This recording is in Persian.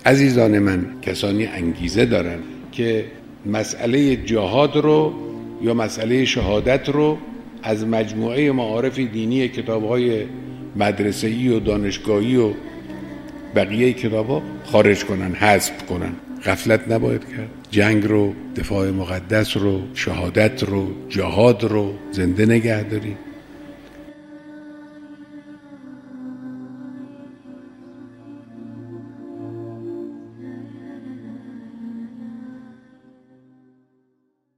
عزیزان من، کسانی انگیزه دارن که مسئله جهاد رو یا مسئله شهادت رو از مجموعه معارف دینی کتاب‌های مدرسه‌ای و دانشگاهی و بقیه کتاب‌ها خارج کنن، حذف کنن. غفلت نباید کرد. جنگ رو، دفاع مقدس رو، شهادت رو، جهاد رو زنده نگه داریم.